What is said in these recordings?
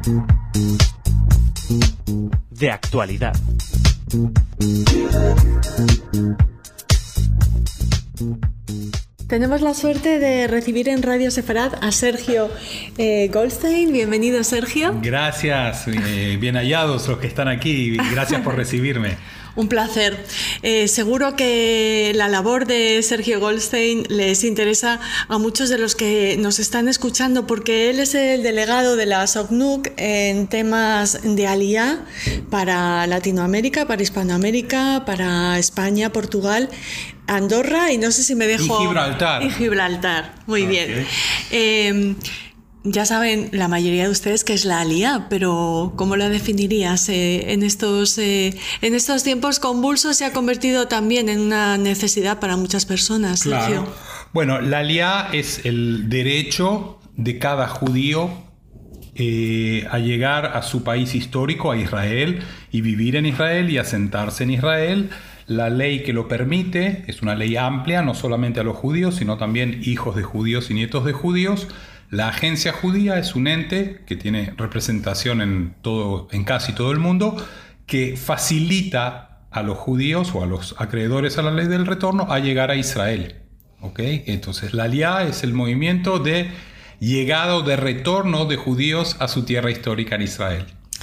De actualidad. Tenemos la suerte de recibir en Radio Sefarad a Sergio Goldstein. Bienvenido, Sergio. Gracias, bien hallados los que están aquí. Gracias por recibirme. Un placer. Seguro que la labor de Sergio Goldstein les interesa a muchos de los que nos están escuchando, porque él es el delegado de la SOCNUC en temas de Aliyá para Latinoamérica, para Hispanoamérica, para España, Portugal, Andorra y no sé si me dejo... Y Gibraltar. Y Gibraltar, muy bien. Ya saben la mayoría de ustedes qué es la Aliyá, pero ¿cómo la definirías? En estos tiempos convulsos se ha convertido también en una necesidad para muchas personas, Sergio. Claro. Bueno, la Aliyá es el derecho de cada judío a llegar a su país histórico, a Israel, y vivir en Israel y asentarse en Israel. La ley que lo permite es una ley amplia, no solamente a los judíos, sino también hijos de judíos y nietos de judíos. La agencia judía es un ente que tiene representación en casi todo el mundo, que facilita a los judíos o a los acreedores a la ley del retorno a llegar a Israel. ¿Okay? Entonces, la Aliyá es el movimiento de llegada o de retorno de judíos a su tierra histórica en Israel.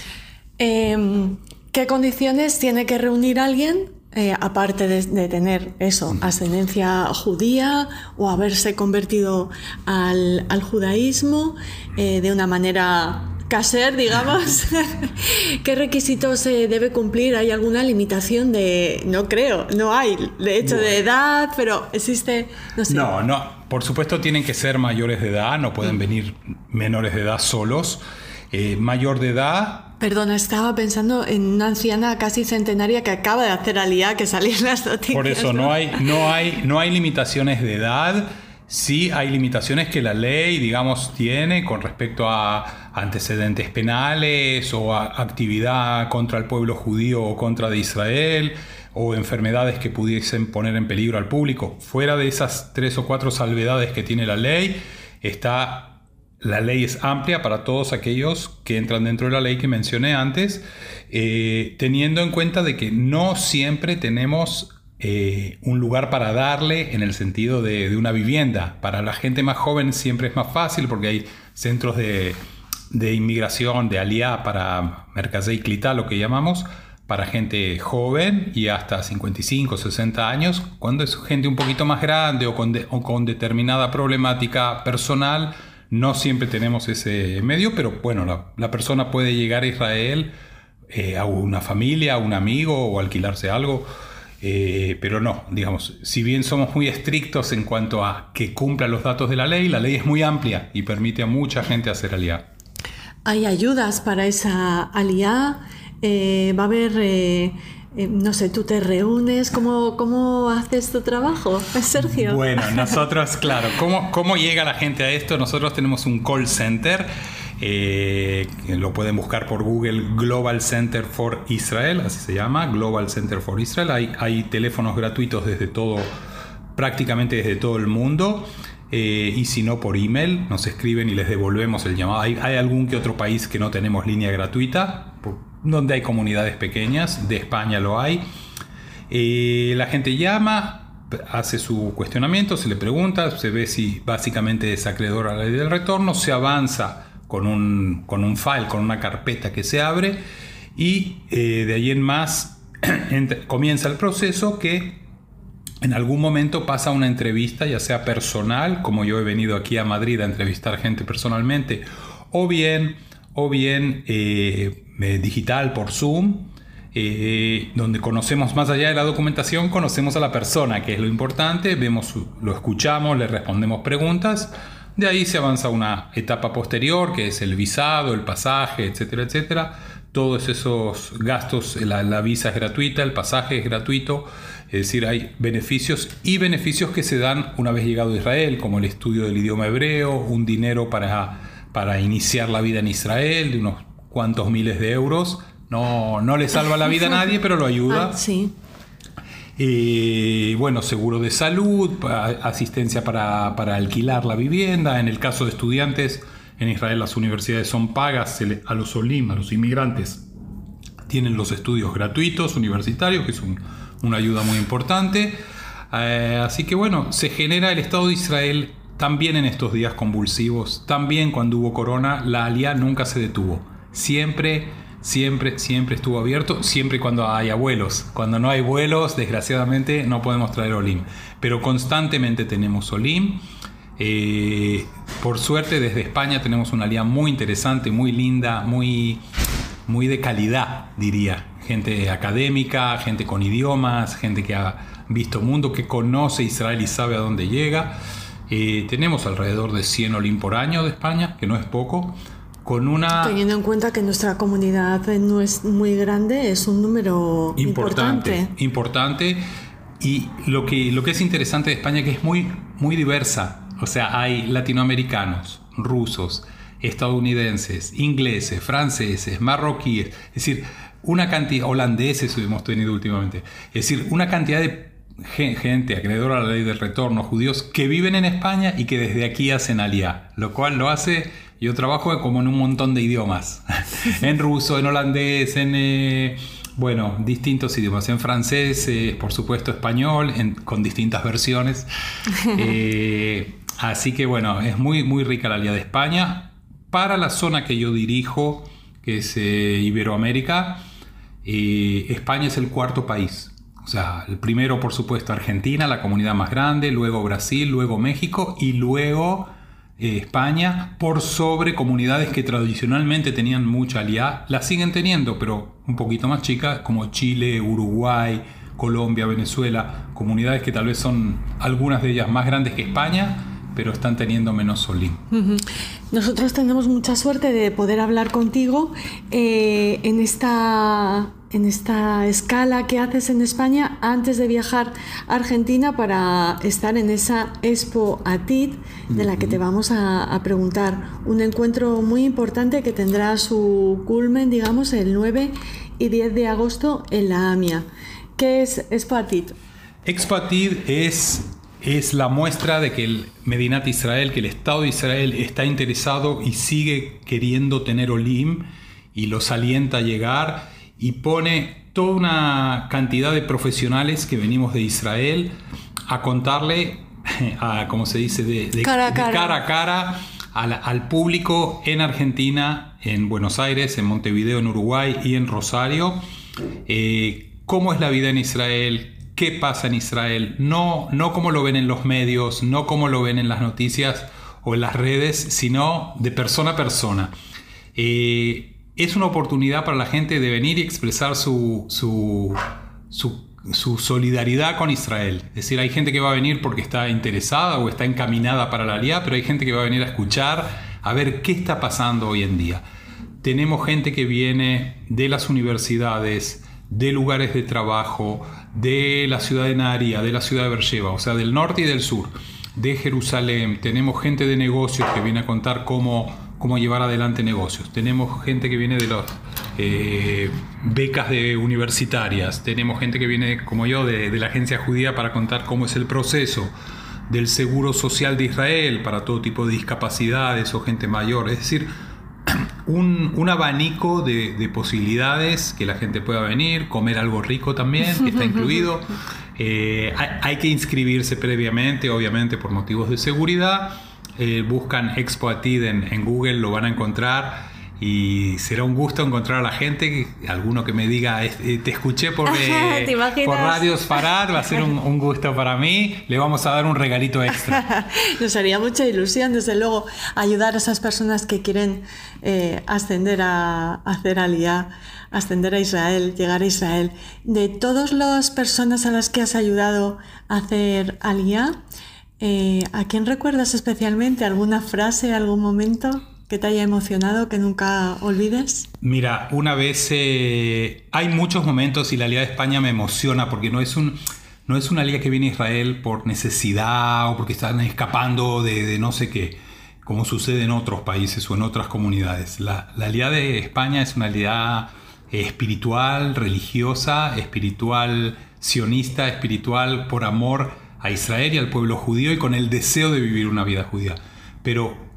¿Qué condiciones tiene que reunir alguien? Aparte de tener ascendencia judía o haberse convertido al judaísmo de una manera kasher, digamos. ¿Qué requisitos debe cumplir? ¿Hay alguna limitación de...? No creo, no hay, de hecho, de edad, pero existe, no sé. No, por supuesto tienen que ser mayores de edad, no pueden venir menores de edad solos. Mayor de edad... Perdona, estaba pensando en una anciana casi centenaria que acaba de hacer Aliyá, que salió en las noticias. Por eso no hay limitaciones de edad. Sí hay limitaciones que la ley, digamos, tiene con respecto a antecedentes penales o a actividad contra el pueblo judío o contra de Israel o enfermedades que pudiesen poner en peligro al público. Fuera de esas 3 o 4 salvedades que tiene la ley, la ley es amplia para todos aquellos que entran dentro de la ley que mencioné antes, teniendo en cuenta de que no siempre tenemos un lugar para darle en el sentido de una vivienda. Para la gente más joven siempre es más fácil porque hay centros de inmigración, de Aliyá para Merkazei Klitá, lo que llamamos, para gente joven y hasta 55, 60 años. Cuando es gente un poquito más grande o con determinada problemática personal, no siempre tenemos ese medio, pero bueno, la persona puede llegar a Israel a una familia, a un amigo o alquilarse algo, pero no, digamos, si bien somos muy estrictos en cuanto a que cumpla los datos de la ley es muy amplia y permite a mucha gente hacer Aliyá. ¿Hay ayudas para esa Aliyá? ¿Va a haber... no sé, tú te reúnes? ¿Cómo haces tu trabajo, Sergio? Bueno, nosotros, claro, ¿cómo llega la gente a esto? Nosotros tenemos un call center, lo pueden buscar por Google, Global Center for Israel, así se llama, Global Center for Israel. Hay teléfonos gratuitos prácticamente desde todo el mundo. Y si no, por email nos escriben y les devolvemos el llamado. Hay algún que otro país que no tenemos línea gratuita, donde hay comunidades pequeñas. De España lo hay. La gente llama, hace su cuestionamiento, se le pregunta, se ve si básicamente es acreedor a la ley del retorno, se avanza con un file, con una carpeta que se abre, y de ahí en más comienza el proceso, que en algún momento pasa una entrevista, ya sea personal, como yo he venido aquí a Madrid a entrevistar gente personalmente, o bien digital por Zoom, donde conocemos, más allá de la documentación, conocemos a la persona, que es lo importante, lo escuchamos, le respondemos preguntas. De ahí se avanza a una etapa posterior, que es el visado, el pasaje, etcétera, etcétera. Todos esos gastos, la visa es gratuita, el pasaje es gratuito. Es decir, hay beneficios que se dan una vez llegado a Israel, como el estudio del idioma hebreo, un dinero para iniciar la vida en Israel, de unos cuantos miles de euros. No le salva la vida a nadie, pero lo ayuda. Sí. Bueno, seguro de salud, asistencia para alquilar la vivienda. En el caso de estudiantes, En Israel las universidades son pagas, a los olim, a los inmigrantes, tienen los estudios gratuitos universitarios, que es una ayuda muy importante. Así que bueno, se genera el Estado de Israel también en estos días convulsivos. También cuando hubo corona, la aliyá nunca se detuvo. Siempre estuvo abierto, siempre y cuando haya vuelos. Cuando no hay vuelos, desgraciadamente, no podemos traer olim. Pero constantemente tenemos olim. Por suerte, desde España tenemos una aliyá muy interesante, muy linda, muy de calidad, diría. Gente académica, gente con idiomas, gente que ha visto mundo, que conoce Israel y sabe a dónde llega. Tenemos alrededor de 100 olim por año de España, que no es poco. Teniendo en cuenta que nuestra comunidad no es muy grande, es un número importante. Y lo que es interesante de España es que es muy diversa. O sea, hay latinoamericanos, rusos, estadounidenses, ingleses, franceses, marroquíes, es decir, una cantidad, holandeses hemos tenido últimamente, es decir, una cantidad de gente acreedora a la ley del retorno, judíos que viven en España y que desde aquí hacen aliyá, lo cual lo hace. Yo trabajo como en un montón de idiomas, en ruso, en holandés, en distintos idiomas, en francés, por supuesto español, con distintas versiones. Así que bueno, es muy rica la aliyá de España. Para la zona que yo dirijo, que es Iberoamérica, España es el cuarto país. O sea, el primero, por supuesto, Argentina, la comunidad más grande, luego Brasil, luego México y luego España, por sobre comunidades que tradicionalmente tenían mucha aliyá. La siguen teniendo, pero un poquito más chicas, como Chile, Uruguay, Colombia, Venezuela. Comunidades que tal vez son algunas de ellas más grandes que España, pero están teniendo menos olim. Nosotros tenemos mucha suerte de poder hablar contigo en esta escala que haces en España antes de viajar a Argentina para estar en esa Expo ATID de la que te vamos a preguntar. Un encuentro muy importante que tendrá su culmen, digamos, el 9 y 10 de agosto en la AMIA. ¿Qué es Expo ATID? Expo ATID es la muestra de que el Medinat Israel, que el Estado de Israel está interesado y sigue queriendo tener olim y los alienta a llegar, y pone toda una cantidad de profesionales que venimos de Israel a contarle, como se dice, de cara a cara al público en Argentina, en Buenos Aires, en Montevideo, en Uruguay y en Rosario, cómo es la vida en Israel, qué pasa en Israel, no como lo ven en los medios, no como lo ven en las noticias o en las redes, sino de persona a persona. Es una oportunidad para la gente de venir y expresar su solidaridad con Israel. Es decir, hay gente que va a venir porque está interesada o está encaminada para la aliyá, pero hay gente que va a venir a escuchar, a ver qué está pasando hoy en día. Tenemos gente que viene de las universidades, de lugares de trabajo, de la ciudad de Nahariya, de la ciudad de Beersheba, o sea, del norte y del sur, de Jerusalén. Tenemos gente de negocios que viene a contar cómo llevar adelante negocios. Tenemos gente que viene de las becas universitarias. Tenemos gente que viene, como yo, de la agencia judía para contar cómo es el proceso del seguro social de Israel para todo tipo de discapacidades o gente mayor. Es decir, un abanico de posibilidades que la gente pueda venir, comer algo rico también, que está incluido. Hay que inscribirse previamente, obviamente por motivos de seguridad. Buscan Expo ATID en Google, lo van a encontrar y será un gusto encontrar a la gente. Alguno que me diga, te escuché por Radio Sfarad, va a ser un gusto para mí. Le vamos a dar un regalito extra. Nos haría mucha ilusión, desde luego, ayudar a esas personas que quieren ascender a hacer aliyá, ascender a Israel, llegar a Israel. De todas las personas a las que has ayudado a hacer aliyá, ¿a quién recuerdas especialmente? ¿Alguna frase, algún momento que te haya emocionado, que nunca olvides? Mira, una vez hay muchos momentos y la aliyá de España me emociona porque no es una aliyá que viene a Israel por necesidad o porque están escapando de no sé qué, como sucede en otros países o en otras comunidades. La aliyá de España es una aliyá espiritual, religiosa, espiritual sionista, espiritual por amor a Israel y al pueblo judío y con el deseo de vivir una vida judía. Pero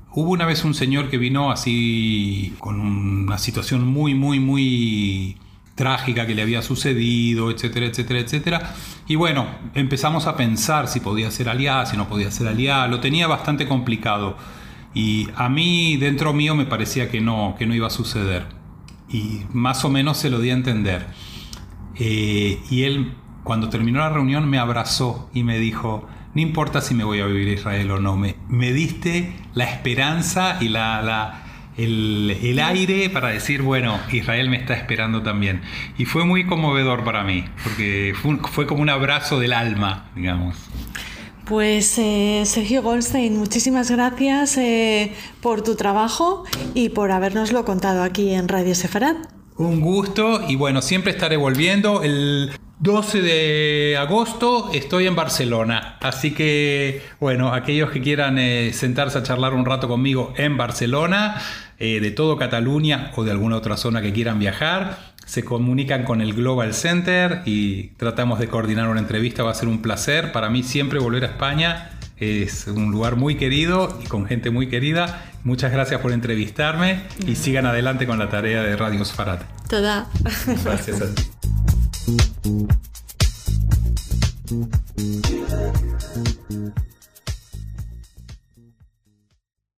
Hubo una vez un señor que vino así con una situación muy trágica que le había sucedido, etcétera, etcétera, etcétera. Y bueno, empezamos a pensar si podía ser aliá, si no podía ser aliá. Lo tenía bastante complicado. Y a mí, dentro mío, me parecía que no iba a suceder. Y más o menos se lo di a entender. Y él, cuando terminó la reunión, me abrazó y me dijo: no importa si me voy a vivir a Israel o no, me diste la esperanza y el aire para decir, bueno, Israel me está esperando también. Y fue muy conmovedor para mí, porque fue como un abrazo del alma, digamos. Pues Sergio Goldstein, muchísimas gracias por tu trabajo y por habérnoslo contado aquí en Radio Sefarad. Un gusto, y bueno, siempre estaré volviendo. El 12 de agosto estoy en Barcelona, así que bueno, aquellos que quieran sentarse a charlar un rato conmigo en Barcelona, de todo Cataluña o de alguna otra zona que quieran viajar, se comunican con el Global Center y tratamos de coordinar una entrevista. Va a ser un placer para mí siempre volver a España. Es un lugar muy querido y con gente muy querida. Muchas gracias por entrevistarme y sigan adelante con la tarea de Radio Sefarad. Toda. Gracias a ti.